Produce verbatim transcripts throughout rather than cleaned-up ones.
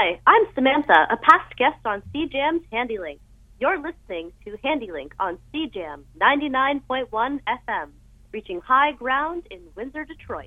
Hi, I'm Samantha, a past guest on C JAM's HandyLink. You're listening to HandyLink on C JAM ninety-nine point one F M, reaching high ground in Windsor, Detroit.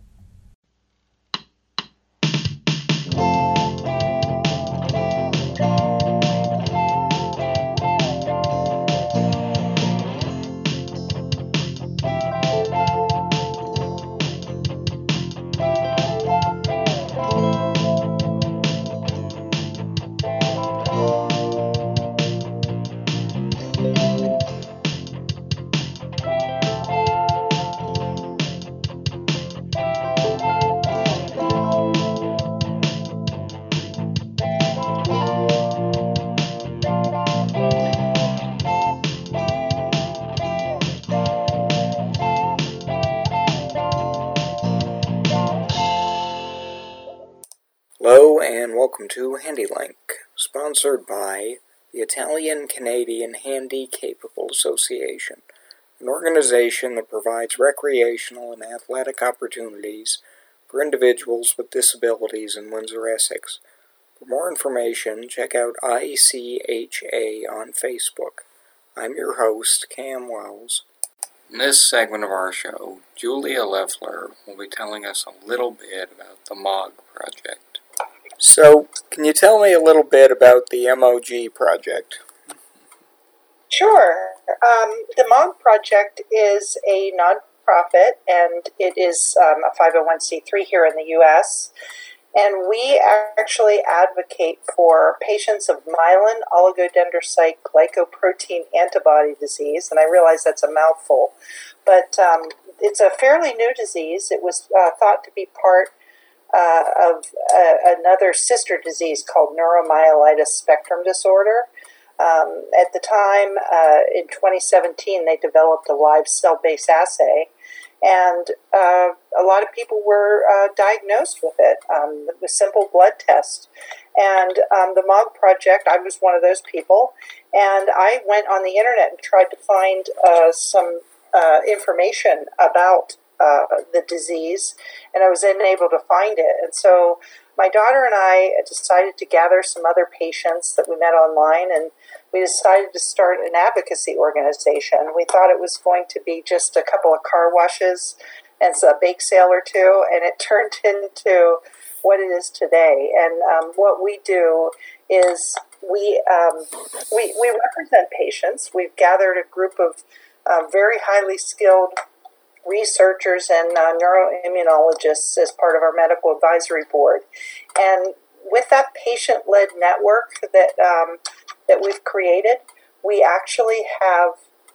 Hello and welcome to HandyLink, sponsored by the Italian-Canadian Handy Capable Association, an organization that provides recreational and athletic opportunities for individuals with disabilities in Windsor, Essex. For more information, check out I C H A on Facebook. I'm your host, Cam Wells. In this segment of our show, Julia Leffler will be telling us a little bit about the M O G project. So, can you tell me a little bit about the M O G project? Sure. Um, the M O G project is a nonprofit, and it is um, a five oh one c three here in the U S, and we actually advocate for patients of myelin oligodendrocyte glycoprotein antibody disease, and I realize that's a mouthful, but um, it's a fairly new disease. It was uh, thought to be part uh, of uh, another sister disease called neuromyelitis spectrum disorder. Um, at the time, uh, in twenty seventeen, they developed a live cell-based assay, and uh, a lot of people were uh, diagnosed with it um, with simple blood tests. And um, the M O G project, I was one of those people, and I went on the internet and tried to find uh, some uh, information about uh, the disease, and I was unable to find it. And so my daughter and I decided to gather some other patients that we met online, and we decided to start an advocacy organization. We thought it was going to be just a couple of car washes and a bake sale or two, and it turned into what it is today. And um, what we do is we, um, we we represent patients. We've gathered a group of uh, very highly skilled researchers and uh, neuroimmunologists as part of our medical advisory board. And with that patient-led network that um, that we've created, we actually have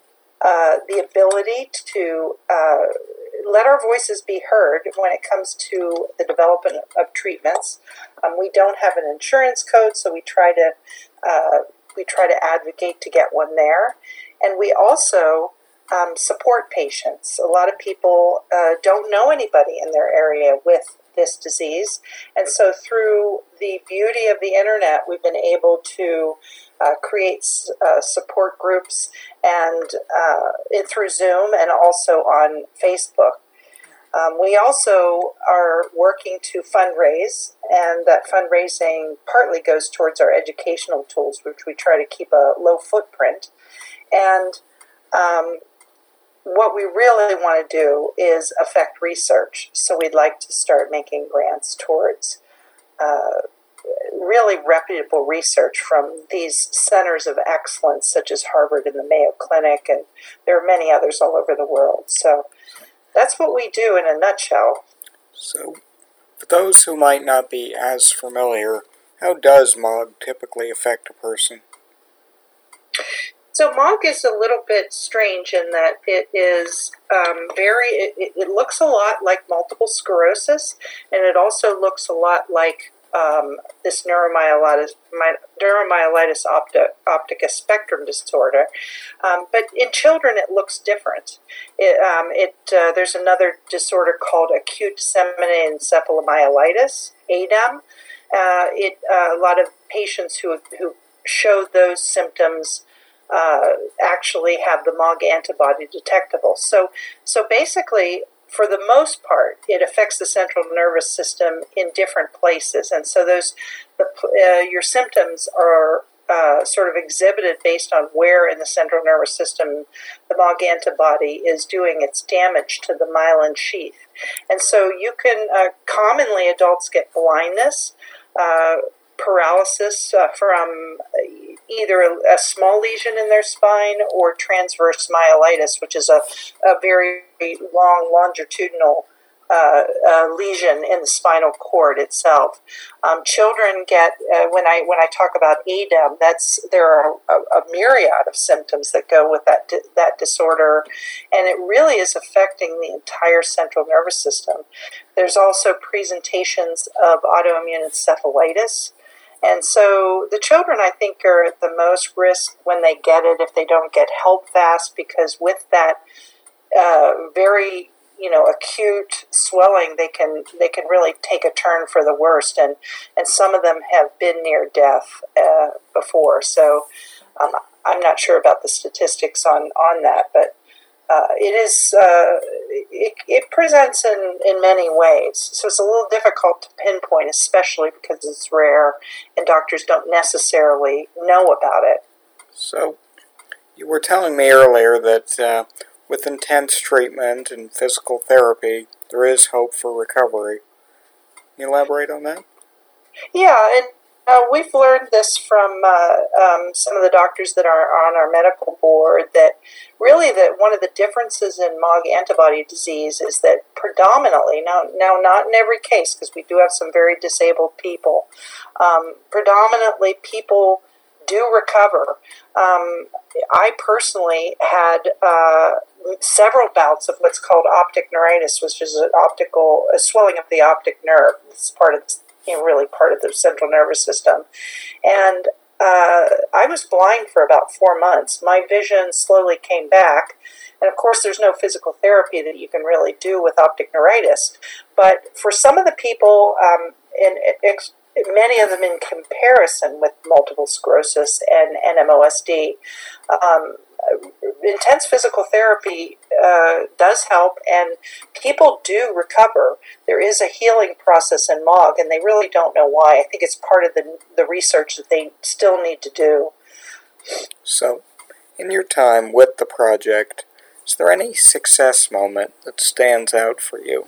uh, the ability to uh, let our voices be heard when it comes to the development of treatments. Um, we don't have an insurance code, so we try to uh, we try to advocate to get one there, and we also Um, support patients. A lot of people uh, don't know anybody in their area with this disease, and so through the beauty of the internet, we've been able to uh, create uh, support groups and uh, it, through Zoom and also on Facebook. Um, we also are working to fundraise, and that fundraising partly goes towards our educational tools, which we try to keep a low footprint. And um, what we really want to do is affect research. So we'd like to start making grants towards uh, really reputable research from these centers of excellence, such as Harvard and the Mayo Clinic, and there are many others all over the world. So that's what we do in a nutshell. So, for those who might not be as familiar, how does M O G typically affect a person? So M O G is a little bit strange in that it is um, very, it, it looks a lot like multiple sclerosis, and it also looks a lot like um, this neuromyelitis, my, neuromyelitis optica, optica spectrum disorder. Um, but in children, it looks different. It, um, it uh, there's another disorder called acute disseminated encephalomyelitis, A D E M. Uh, it uh, a lot of patients who who show those symptoms Uh, actually have the M O G antibody detectable. So, so basically, for the most part, it affects the central nervous system in different places. And so those the, uh, your symptoms are uh, sort of exhibited based on where in the central nervous system the MOG antibody is doing its damage to the myelin sheath. And so you can, uh, commonly adults get blindness, uh, paralysis uh, from either a, a small lesion in their spine or transverse myelitis, which is a, a very long longitudinal uh, uh, lesion in the spinal cord itself. Um, children get uh, when I when I talk about A D E M, that's there are a, a myriad of symptoms that go with that di- that disorder, and it really is affecting the entire central nervous system. There's also presentations of autoimmune encephalitis. And so the children, I think, are at the most risk when they get it if they don't get help fast, because with that uh, very, you know, acute swelling, they can they can really take a turn for the worst, and, and some of them have been near death uh, before. So um, I'm not sure about the statistics on, on that, but Uh, it is. Uh, it, it presents in, in many ways, so it's a little difficult to pinpoint, especially because it's rare and doctors don't necessarily know about it. So, you were telling me earlier that uh, with intense treatment and physical therapy, there is hope for recovery. Can you elaborate on that? Yeah, and uh, we've learned this from uh, um, some of the doctors that are on our medical board, that really that one of the differences in MOG antibody disease is that predominantly, now, now not in every case, because we do have some very disabled people, um, predominantly people do recover. Um, I personally had uh, several bouts of what's called optic neuritis, which is an optical a swelling of the optic nerve. It's part of, you know, really part of the central nervous system. And uh, I was blind for about four months. My vision slowly came back. And of course, there's no physical therapy that you can really do with optic neuritis. But for some of the people, um, in, ex- many of them in comparison with multiple sclerosis and N M O S D, um, intense physical therapy uh, does help, and people do recover. There is a healing process in MOG, and they really don't know why. I think it's part of the the research that they still need to do. So, in your time with the project, is there any success moment that stands out for you?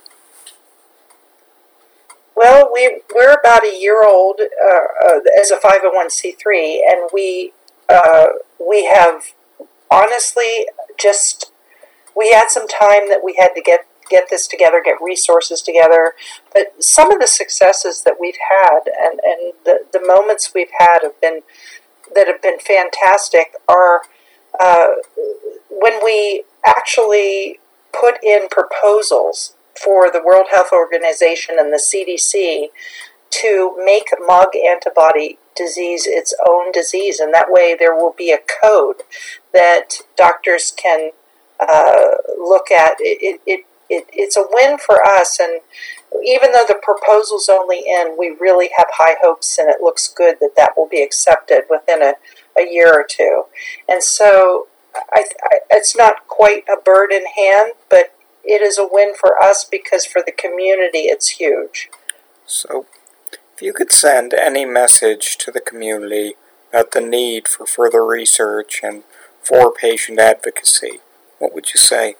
Well, we, we're about a year old uh, uh, as a five oh one c three, and we uh, we have honestly just, we had some time that we had to get, get this together, get resources together, but some of the successes that we've had and, and the, the moments we've had have been, that have been fantastic are uh, when we actually put in proposals for the World Health Organization and the C D C to make MOG antibody disease its own disease, and that way there will be a code that doctors can uh, look at. It, it, it, it's a win for us, and even though the proposal's only in, we really have high hopes, and it looks good that that will be accepted within a, a year or two. And so I, I, it's not quite a bird in hand, but it is a win for us because for the community it's huge. So, if you could send any message to the community about the need for further research and for patient advocacy, what would you say?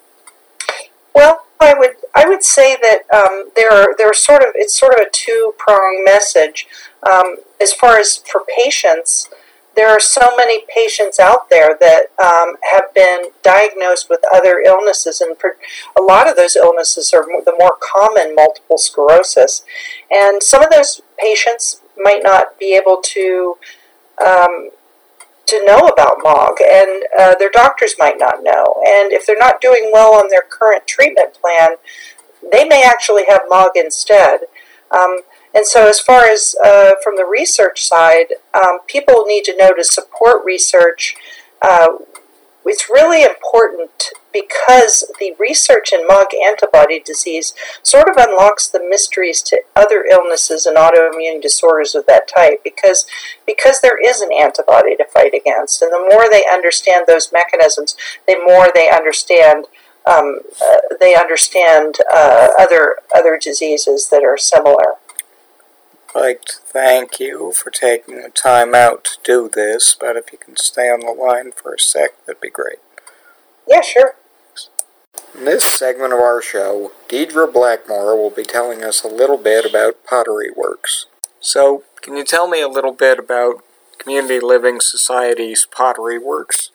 Well, I would I would say that um, there are there are sort of it's sort of a two-pronged message. Um, as far as for patients, there are so many patients out there that um, have been diagnosed with other illnesses, and per, a lot of those illnesses are the more common multiple sclerosis. And some of those patients might not be able to um, to know about MOG, and uh, their doctors might not know. And if they're not doing well on their current treatment plan, they may actually have MOG instead. Um, And so as far as uh, from the research side, um, people need to know to support research. Uh, it's really important because the research in MOG antibody disease sort of unlocks the mysteries to other illnesses and autoimmune disorders of that type, because, because there is an antibody to fight against. And the more they understand those mechanisms, the more they understand um, uh, they understand uh, other other diseases that are similar. I'd like to thank you for taking the time out to do this, but if you can stay on the line for a sec, that'd be great. Yeah, sure. In this segment of our show, Deidre Blackmore will be telling us a little bit about Pottery Works. So, can you tell me a little bit about Community Living Society's Pottery Works?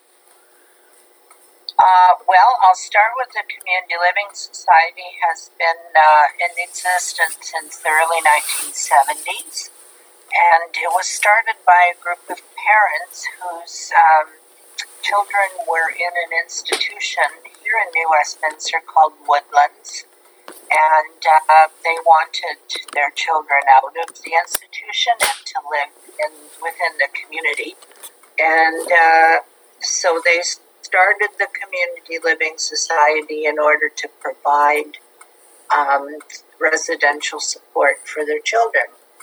Uh, well, I'll start with the Community Living Society has been uh, in existence since the early nineteen seventies, and it was started by a group of parents whose um, children were in an institution here in New Westminster called Woodlands, and uh, they wanted their children out of the institution and to live in within the community, and uh, so they started the Community Living Society in order to provide um, residential support for their children.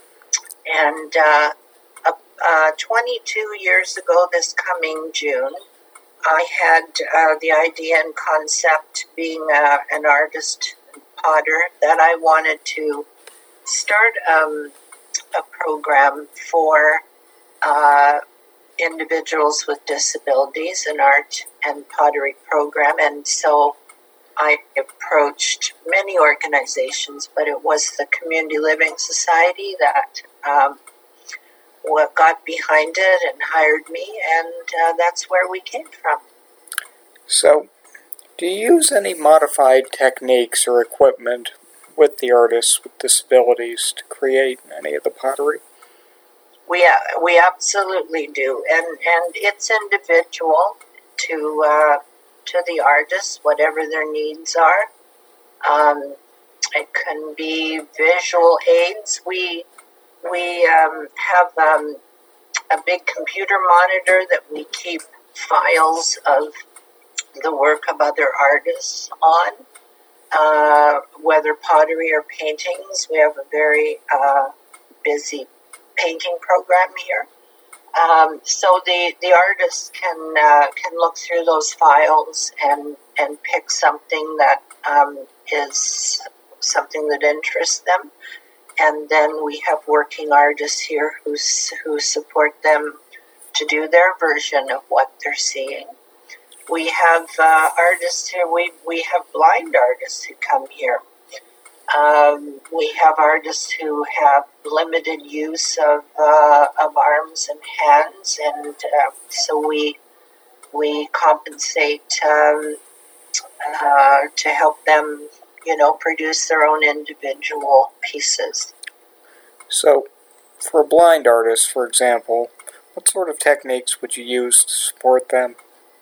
And uh, uh, twenty-two years ago, this coming June, I had uh, the idea and concept, being uh, an artist and potter, that I wanted to start um, a program for uh, individuals with disabilities, an art and pottery program. And so I approached many organizations, but it was the Community Living Society that um, what got behind it and hired me, and uh, that's where we came from. So, do you use any modified techniques or equipment with the artists with disabilities to create any of the pottery? We uh, we absolutely do, and and it's individual to uh, to the artists, whatever their needs are. Um, it can be visual aids. We we um, have um, a big computer monitor that we keep files of the work of other artists on, uh, whether pottery or paintings. We have a very uh, busy painting program here. Um, so the, the artists can uh, can look through those files and, and pick something that um, is something that interests them. And then we have working artists here who, who support them to do their version of what they're seeing. We have uh, artists here, we, we have blind artists who come here. Um, we have artists who have limited use of uh, of arms and hands, and uh, so we we compensate um, uh, to help them, you know, produce their own individual pieces. So, for a blind artist, for example, what sort of techniques would you use to support them?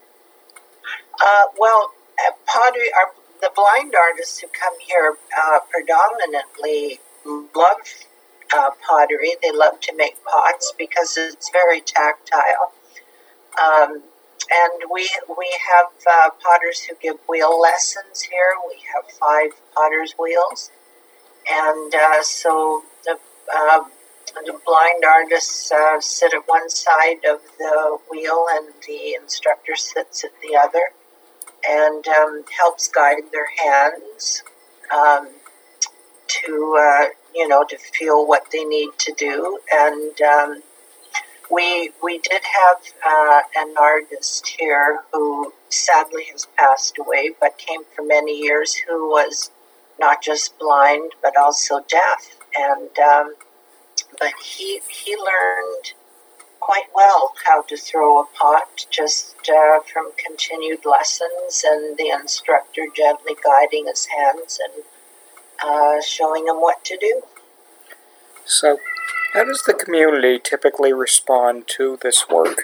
Uh, well, uh, pottery, our, the blind artists who come here uh, predominantly love uh, pottery. They love to make pots because it's very tactile. Um, and we we have uh, potters who give wheel lessons here. We have five potter's wheels. And uh, so the, uh, the blind artists uh, sit at one side of the wheel and the instructor sits at the other, and um, helps guide their hands um, to, uh, you know, to feel what they need to do. And um, we we did have uh, an artist here who sadly has passed away, but came for many years, who was not just blind, but also deaf. And um, but he he learned quite well how to throw a pot, just uh, from continued lessons and the instructor gently guiding his hands and uh, showing him what to do. So, how does the community typically respond to this work?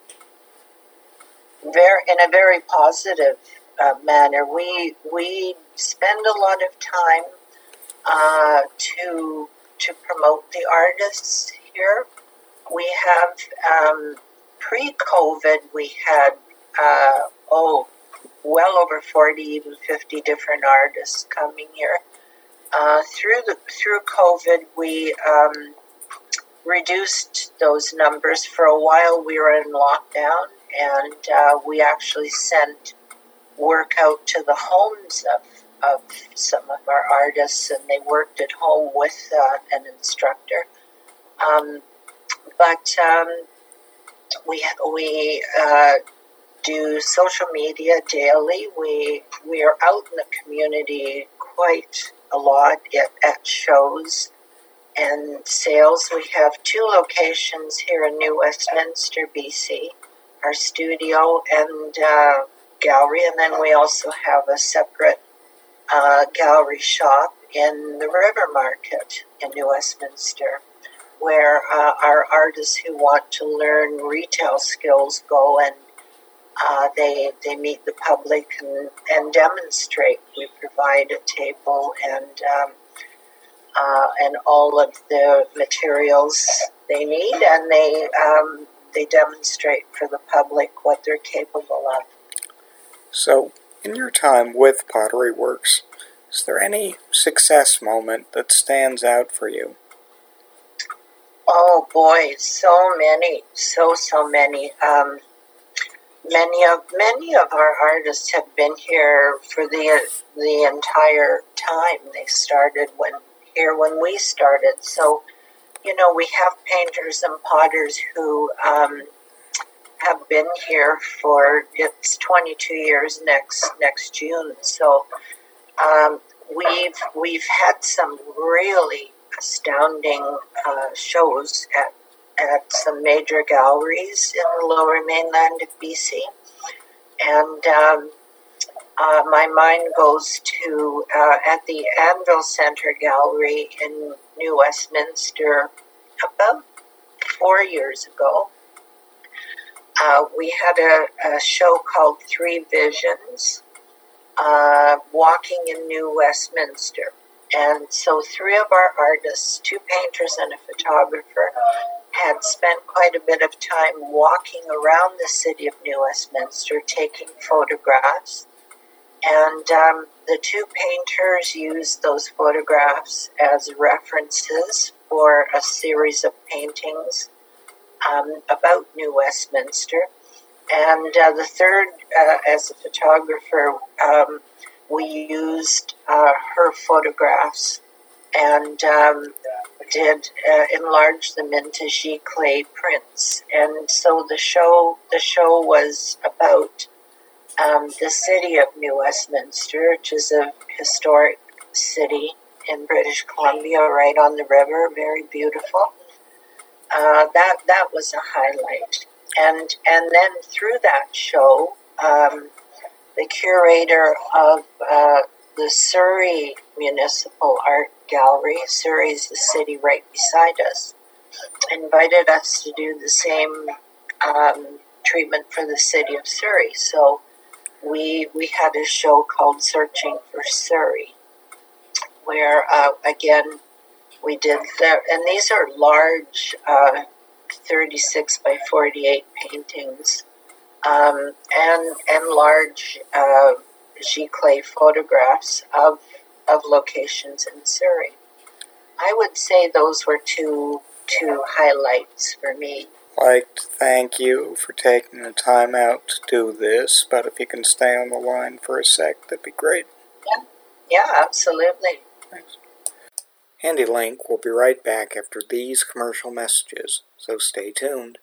Very, in a very positive uh, manner. We we spend a lot of time uh, to to promote the artists here. We have, um, pre-COVID, we had, uh, oh, well over forty, even fifty different artists coming here. Uh, through the through COVID, we um, reduced those numbers. For a while, we were in lockdown, and uh, we actually sent work out to the homes of, of some of our artists, and they worked at home with uh, an instructor. Um, but um, we we uh, do social media daily. We we are out in the community quite a lot at, at shows and sales. We have two locations here in New Westminster, B C, our studio and uh, gallery, and then we also have a separate uh, gallery shop in the River Market in New Westminster, where uh, our artists who want to learn retail skills go and uh, they they meet the public and, and demonstrate. We provide a table and um, uh, and all of the materials they need, and they um, they demonstrate for the public what they're capable of. So, in your time with Pottery Works, is there any success moment that stands out for you? Oh boy, so many, so so many. Um, many of many of our artists have been here for the the entire time. They started when here when we started. So, you know, we have painters and potters who um, have been here for it's twenty-two years next next June. So, um, we've we've had some really astounding uh, shows at, at some major galleries in the lower mainland of B C. And um, uh, my mind goes to uh, at the Anvil Center Gallery in New Westminster about four years ago. Uh, we had a, a show called Three Visions, uh, Walking in New Westminster. And so three of our artists, two painters and a photographer, had spent quite a bit of time walking around the city of New Westminster, taking photographs. And um, the two painters used those photographs as references for a series of paintings um, about New Westminster. And uh, the third, uh, as a photographer, um, we used uh, her photographs and um, did uh, enlarge them into giclée prints. And so the show the show was about um, the city of New Westminster, which is a historic city in British Columbia, right on the river, very beautiful. Uh, that that was a highlight. And and then through that show, um, the curator of uh, the Surrey Municipal Art Gallery, Surrey is the city right beside us, invited us to do the same um, treatment for the city of Surrey. So we we had a show called Searching for Surrey, where uh, again we did the, and these are large uh, thirty-six by forty-eight paintings. Um, and and large uh, giclée photographs of of locations in Surrey. I would say those were two two highlights for me. I'd like to thank you for taking the time out to do this, but if you can stay on the line for a sec, that'd be great. Yeah, yeah, absolutely. Thanks. HandyLink will be right back after these commercial messages, so stay tuned.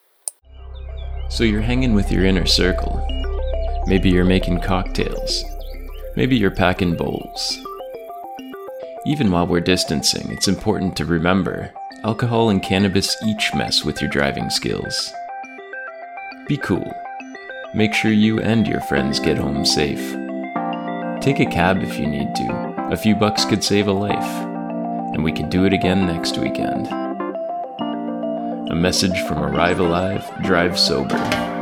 So you're hanging with your inner circle. Maybe you're making cocktails. Maybe you're packing bowls. Even while we're distancing, it's important to remember, alcohol and cannabis each mess with your driving skills. Be cool. Make sure you and your friends get home safe. Take a cab if you need to. A few bucks could save a life. And we can do it again next weekend. A message from Arrive Alive, Drive Sober.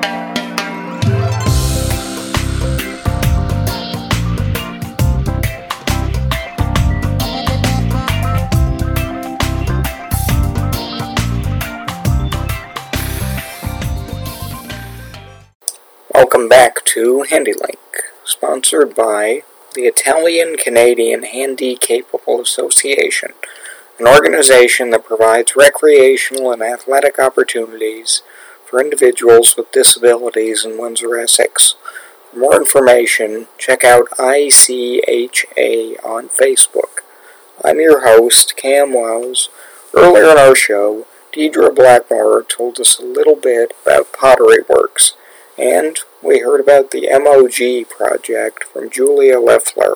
Welcome back to HandyLink, sponsored by the Italian-Canadian Handi-Capable Association, an organization that provides recreational and athletic opportunities for individuals with disabilities in Windsor, Essex. For more information, check out I C H A on Facebook. I'm your host, Cam Wells. Earlier in our show, Deidre Blackmore told us a little bit about Pottery Works, and we heard about the M O G project from Julia Leffler.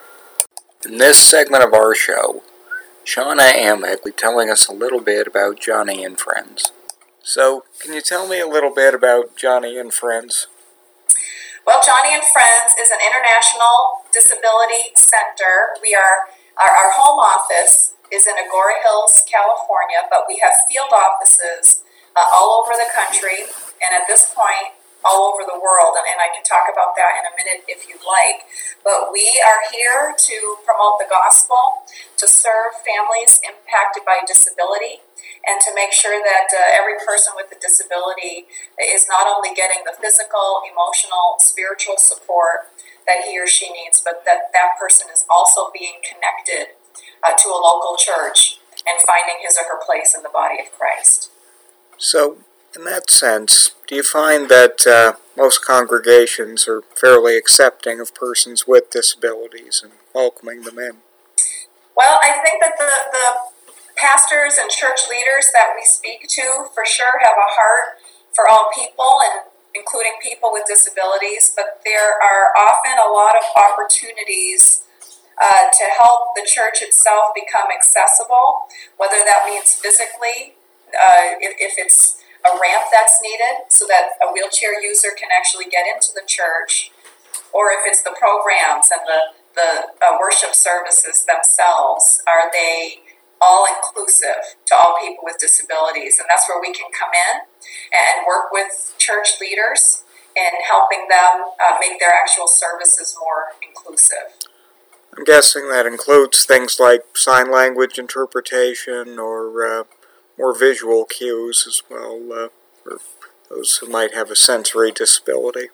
In this segment of our show, Shauna Amick will be telling us a little bit about Joni and Friends. So, can you tell me a little bit about Joni and Friends? Well, Joni and Friends is an international disability center. We are our, our home office is in Agoura Hills, California, but we have field offices uh, all over the country, and at this point, all over the world, and, and I can talk about that in a minute if you'd like. But we are here to promote the gospel, to serve families impacted by disability, and to make sure that uh, every person with a disability is not only getting the physical, emotional, spiritual support that he or she needs, but that that person is also being connected uh, to a local church and finding his or her place in the body of Christ. So, in that sense, do you find that uh, most congregations are fairly accepting of persons with disabilities and welcoming them in? Well, I think that the, the pastors and church leaders that we speak to for sure have a heart for all people, and including people with disabilities, but there are often a lot of opportunities uh, to help the church itself become accessible, whether that means physically, uh, if, if it's a ramp that's needed so that a wheelchair user can actually get into the church, or if it's the programs and the, the uh, worship services themselves, are they all inclusive to all people with disabilities? And that's where we can come in and work with church leaders in helping them uh, make their actual services more inclusive. I'm guessing that includes things like sign language interpretation or uh, more visual cues as well, uh, for those who might have a sensory disability.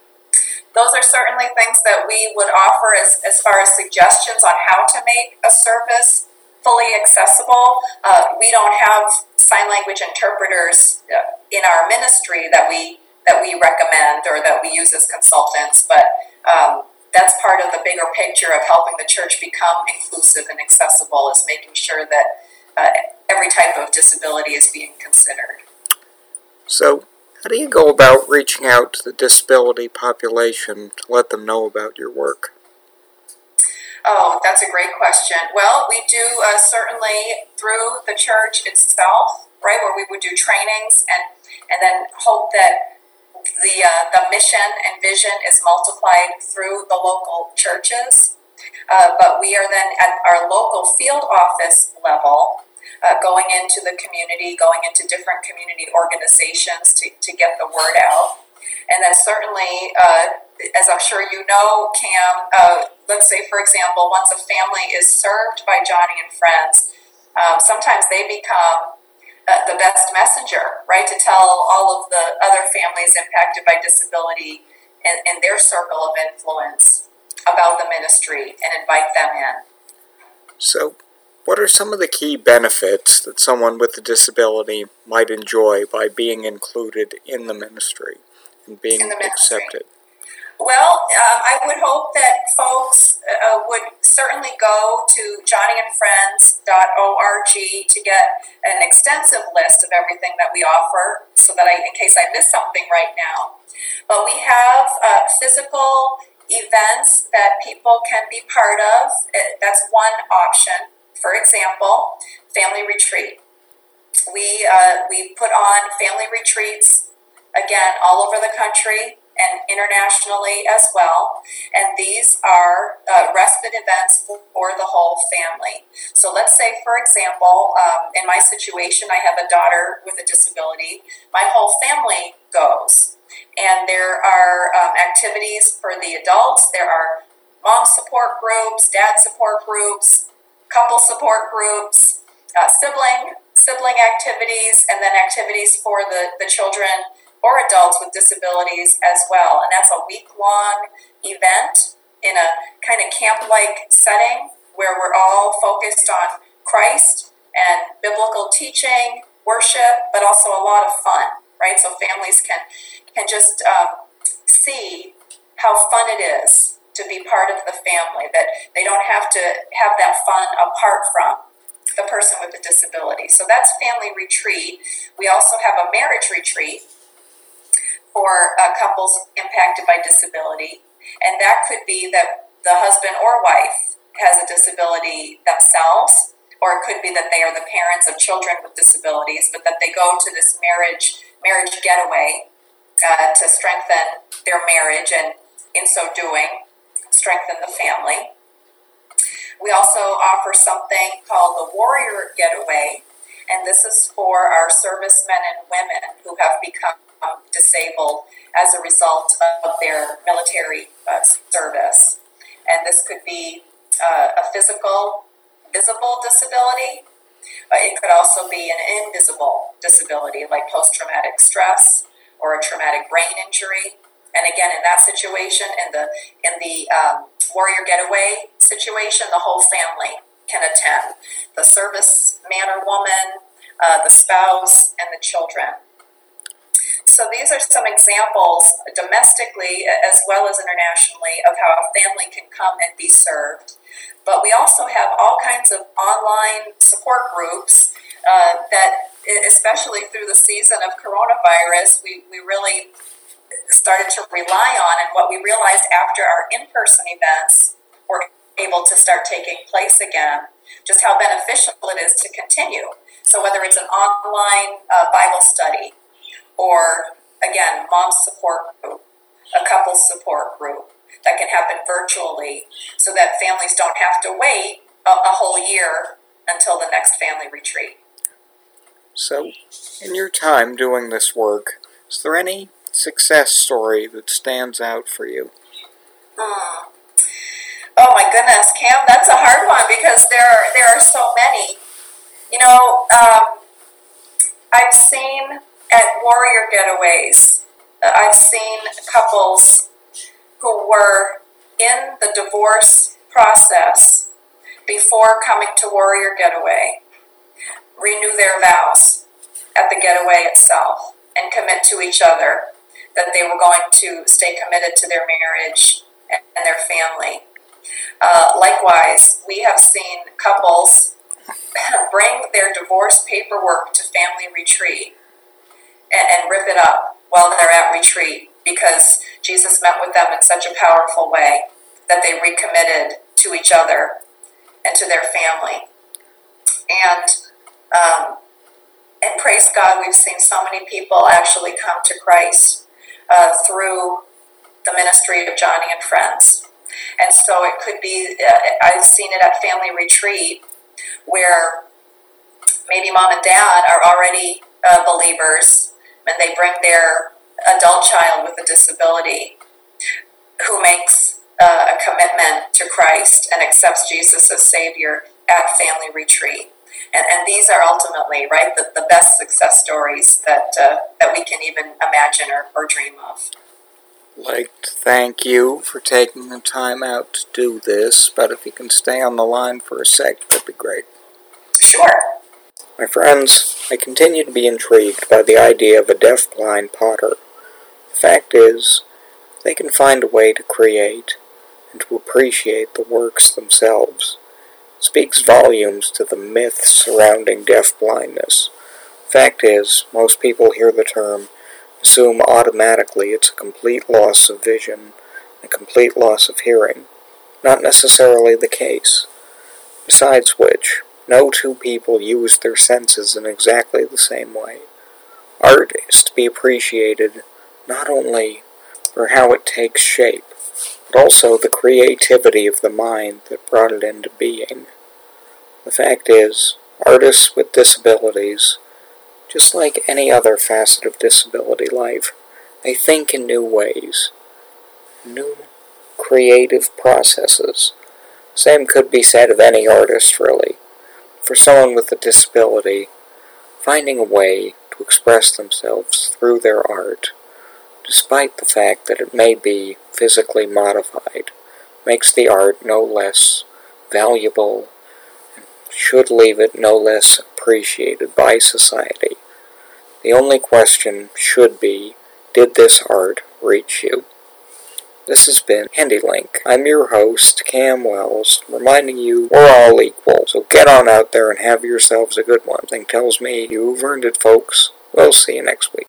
Those are certainly things that we would offer as, as far as suggestions on how to make a service fully accessible. Uh, we don't have sign language interpreters in our ministry that we that we recommend or that we use as consultants, but um, that's part of the bigger picture of helping the church become inclusive and accessible, is making sure that uh, every type of disability is being considered. So, how do you go about reaching out to the disability population to let them know about your work? Oh, that's a great question. Well, we do uh, certainly through the church itself, right, where we would do trainings and, and then hope that the uh, the mission and vision is multiplied through the local churches. Uh, but we are then at our local field office level, uh, going into the community, going into different community organizations to, to get the word out. And then certainly, uh, as I'm sure you know, Cam, uh, let's say, for example, once a family is served by Joni and Friends, um, sometimes they become uh, the best messenger, right, to tell all of the other families impacted by disability in, in their circle of influence about the ministry and invite them in. So, what are some of the key benefits that someone with a disability might enjoy by being included in the ministry and being accepted? Well, um, I would hope that folks uh, would certainly go to johnny and friends dot org to get an extensive list of everything that we offer, so that I, in case I miss something right now. But we have uh, physical events that people can be part of. That's one option. For example, family retreat. We uh, we put on family retreats, again, all over the country and internationally as well. And these are uh, respite events for the whole family. So let's say, for example, um, in my situation, I have a daughter with a disability. My whole family goes. And there are um, activities for the adults. There are mom support groups, dad support groups, couple support groups, uh, sibling sibling activities, and then activities for the, the children or adults with disabilities as well. And that's a week-long event in a kind of camp-like setting where we're all focused on Christ and biblical teaching, worship, but also a lot of fun, right? So families can can just um, see how fun it is to be part of the family, that they don't have to have that fun apart from the person with the disability. So that's family retreat. We also have a marriage retreat for uh, couples impacted by disability. And that could be that the husband or wife has a disability themselves, or it could be that they are the parents of children with disabilities, but that they go to this marriage marriage getaway uh, to strengthen their marriage, and in so doing, strengthen the family. We also offer something called the Warrior Getaway, and this is for our servicemen and women who have become disabled as a result of their military uh, service. And this could be uh, a physical, visible disability. Uh, it could also be an invisible disability, like post-traumatic stress or a traumatic brain injury. And again, in that situation, in the in the um, Warrior Getaway situation, the whole family can attend. The service man or woman, uh, the spouse, and the children. So these are some examples domestically as well as internationally of how a family can come and be served. But we also have all kinds of online support groups uh, that, especially through the season of coronavirus, we, we really started to rely on. And what we realized after our in-person events were able to start taking place again, just how beneficial it is to continue. So whether it's an online uh, Bible study, or again, mom support group, a couple support group that can happen virtually, so that families don't have to wait a, a whole year until the next family retreat. So, in your time doing this work, is there any success story that stands out for you? Hmm. Oh my goodness, Cam, that's a hard one because there are, there are so many. You know, um, I've seen at Warrior Getaways, I've seen couples who were in the divorce process before coming to Warrior Getaway renew their vows at the getaway itself and commit to each other that they were going to stay committed to their marriage and their family. Uh, likewise, we have seen couples bring their divorce paperwork to family retreat and, and rip it up while they're at retreat because Jesus met with them in such a powerful way that they recommitted to each other and to their family. And um, and praise God, we've seen so many people actually come to Christ uh, through the ministry of Joni and Friends. And so it could be, uh, I've seen it at family retreat where maybe mom and dad are already uh, believers and they bring their adult child with a disability who makes uh, a commitment to Christ and accepts Jesus as Savior at family retreat. And, and these are ultimately, right, the, the best success stories that uh, that we can even imagine or, or dream of. I'd like to thank you for taking the time out to do this, but if you can stay on the line for a sec, that'd be great. Sure. My friends, I continue to be intrigued by the idea of a deaf-blind potter. The fact is, they can find a way to create and to appreciate the works themselves. It speaks volumes to the myth surrounding deaf-blindness. The fact is, most people hear the term, assume automatically it's a complete loss of vision, a complete loss of hearing. Not necessarily the case. Besides which, no two people use their senses in exactly the same way. Art is to be appreciated not only for how it takes shape, but also the creativity of the mind that brought it into being. The fact is, artists with disabilities, just like any other facet of disability life, they think in new ways, new creative processes. Same could be said of any artist, really. For someone with a disability, finding a way to express themselves through their art, despite the fact that it may be physically modified, makes the art no less valuable and should leave it no less appreciated by society. The only question should be, did this art reach you? this has been HandyLink. I'm your host, Cam Wells, reminding you we're all equal, so get on out there and have yourselves a good one. Something tells me you've earned it, folks. We'll see you next week.